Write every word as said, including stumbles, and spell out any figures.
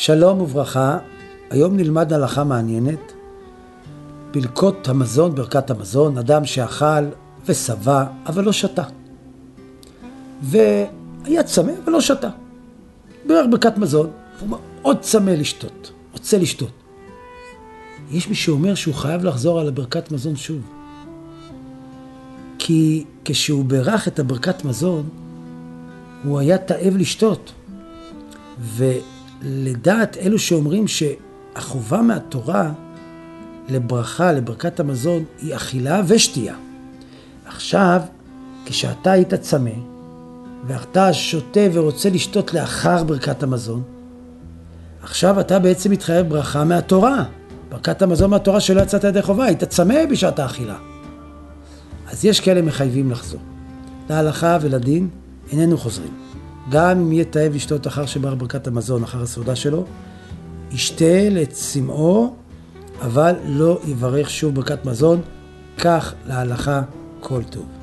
שלום וברכה, היום נלמד הלכה מעניינת. ברכות המזון, ברכת המזון, אדם שאכל ושבע אבל לא שתה. והיה צמא ולא שתה. ברך ברכת מזון, הוא מאוד צמא לשתות, רוצה לשתות. יש מי שאומר שהוא חייב לחזור על הברכת מזון שוב. כי כשהוא ברך את הברכת מזון, הוא היה תאב לשתות. ולדעת אלו שאומרים שהחובה מהתורה לברכה, לברכת המזון, היא אכילה ושתייה. עכשיו, כשאתה היית צמא, ואתה שותה ורוצה לשתות לאחר ברכת המזון, עכשיו אתה בעצם מתחייב ברכה מהתורה. ברכת המזון מהתורה שלא יצאת ידי חובה, היית צמא בשעת האכילה. אז יש כאלה מחייבים לחזור. להלכה ולדין איננו חוזרים. גם אם יהיה תאב לשתות אחר שברך ברכת המזון, אחר הסעודה שלו, ישתה לצמאו, אבל לא יברך שוב ברכת מזון, כך להלכה כל טוב.